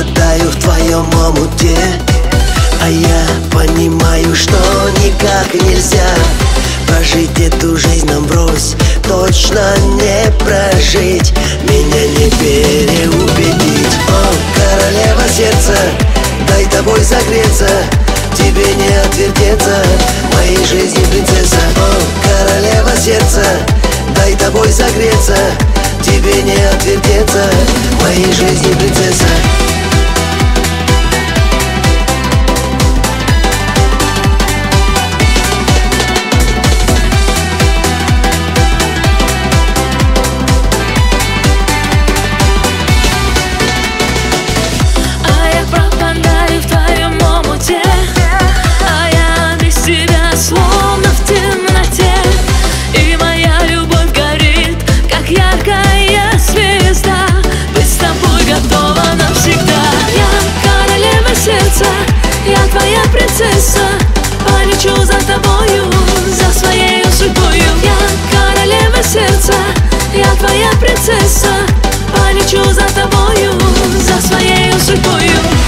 пропадаю в твоем омуте, а я понимаю, что никак нельзя прожить эту жизнь нам врозь, точно не прожить, меня не переубедить. О, королева сердца, дай тобой согреться, тебе не отвертеться, моей жизни принцесса. О, королева сердца, дай тобой согреться, тебе не отвертеться, моей жизни принцесса. Я твоя принцесса, полечу за тобою, за своей судьбою. Я королева сердца, я твоя принцесса, полечу за тобою, за своей судьбою.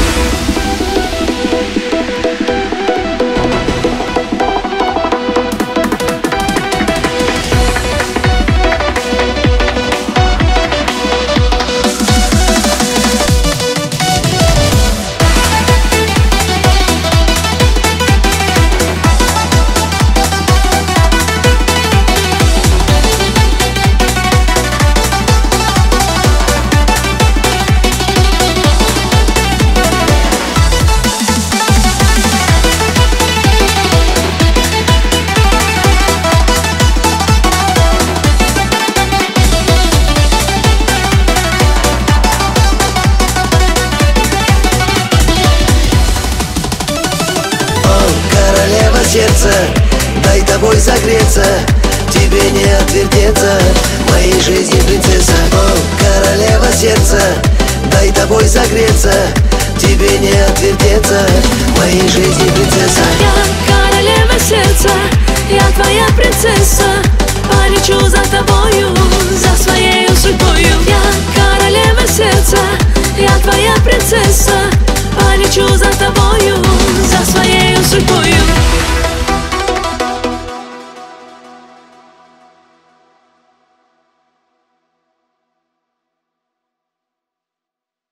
Сердце, дай тобой согреться, тебе не отвертеться, моей жизни принцесса. О, королева сердца, дай тобой согреться, тебе не отвертеться, моей жизни принцесса. Я королева сердца, я твоя принцесса, полечу за тобою, за своей судьбою. Я королева сердца, я твоя принцесса, полечу за тобою, за своей судьбою.